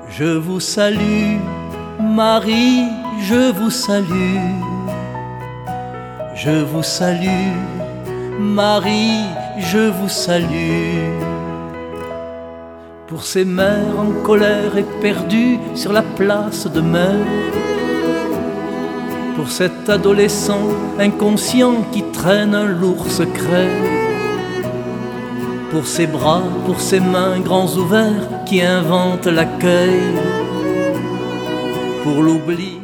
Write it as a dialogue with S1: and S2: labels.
S1: Je vous salue, Marie, je vous salue. Je vous salue, Marie, je vous salue. Pour ces mères en colère éperdues sur la place de Mai, pour cet adolescent inconscient qui traîne un lourd secret, pour ses bras, pour ses mains grands ouverts qui inventent l'accueil, pour l'oubli